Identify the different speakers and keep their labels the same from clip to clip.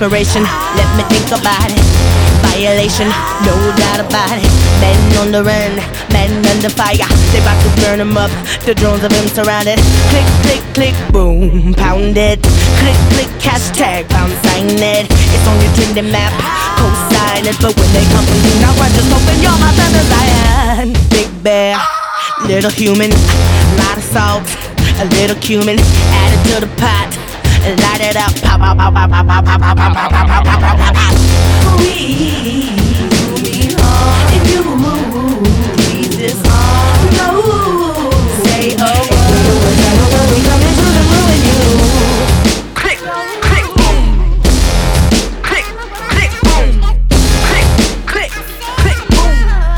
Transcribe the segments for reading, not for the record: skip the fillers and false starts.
Speaker 1: desperation. Let me think about it. Violation, no doubt about it. Men on the run, men under fire. They about to burn him up. The drones of him surrounded. Click, click, click, boom, pound it. Click, click, hashtag, pound sign it. It's on your trending map, co-sign it. But when they come for you, now I just open your mouth and Zion. Big bear, little human, lot of salt, a little cumin, add it to the pot, light it up, pop, pop, pop, pop, pop, pop, pop, pop, pop, pop, pop, pop, pop, pop, pop. We and you need this hard. No, say oh, we coming to the ruin you. Click, click, boom. Click, click, boom. Click, click, click, boom.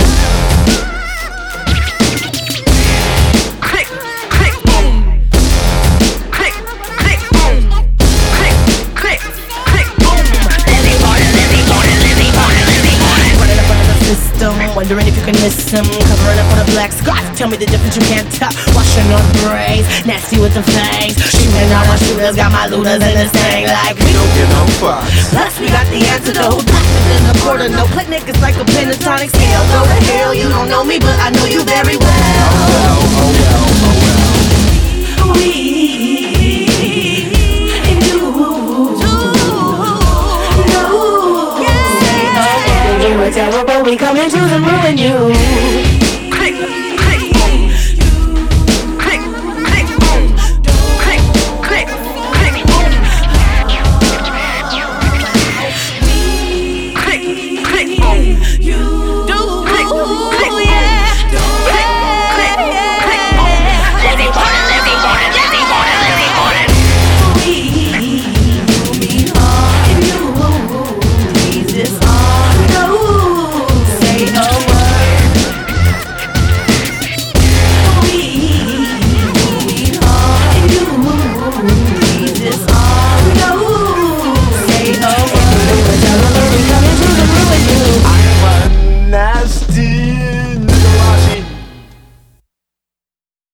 Speaker 1: Click, click, boom. Click, click, boom. Click, click, click, boom. Lizzie Borden, Lizzie Borden, Lizzie Borden, Lizzie Borden. Running up under the system, wondering if you can miss him. Covering up on a black scarf, tell me the difference you can't tell. Washing on braids, nasty with the fangs. Shooting all my shooters, got my looters in this thing. Like we don't give no fucks. Plus we got the antidote, packed in the quarter. No click niggas like a pentatonic scale. Go to hell, you don't know me, but I know you very well. We and you know. Say oh, you were terrible, we coming to the ruin you.